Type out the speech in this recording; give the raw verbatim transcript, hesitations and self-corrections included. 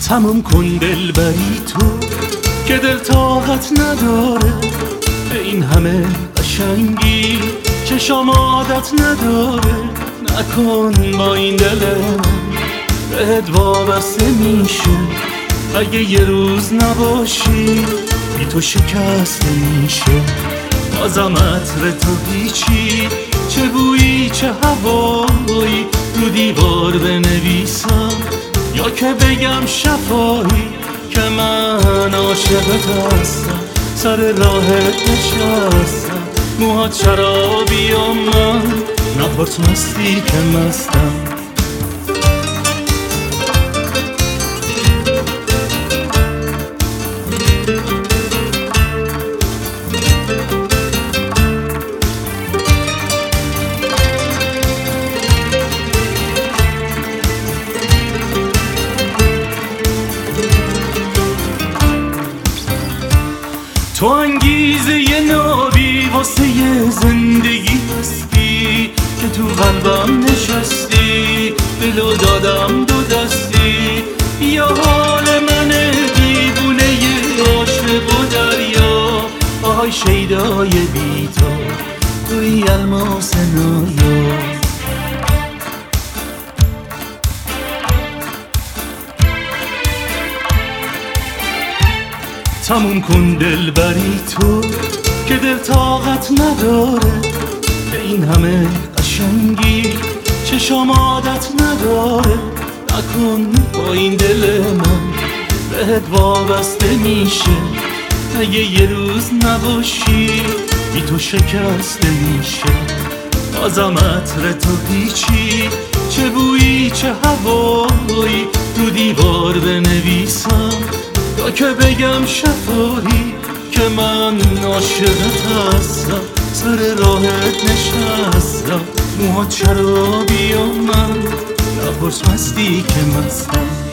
تموم کن دلبری تو که دل طاقت نداره به این همه قشنگی، چشام عادت نداره. نکن با این دل من بهت وابسته میشه، اگه یه روز نباشی بی تو شکسته میشه. بازم عطر تو هیچی، چه بویی چه هوایی، رو دیوار بنویسم یا که بگم شفایی که من عاشقت هستم. سر راهت نشستم، موهات شرابی و من نپرس مستی که مستم. تو انگیزه ی نابی واسه ی زندگی هستی که تو قلبم نشستی، دلو دادم دو دستی. یا حال من دیوونه ی عاشق و دریا، آهای شیدای بی تو توی الماس نایا. تموم کن دلبری تو که دل طاقت نداره به این همه قشنگی، چشام عادت نداره. نکن با این دل من بهت وابسته میشه، اگه یه روز نباشی بی تو شکسته میشه. بازم عطر تو هیچی، چه بویی چه هوایی، رو دیوار بنویسم یا که بگم شفایی که من عاشقت هستم. سر راهت نشستم، موهات شرابی و من نپرس مستی که مستم.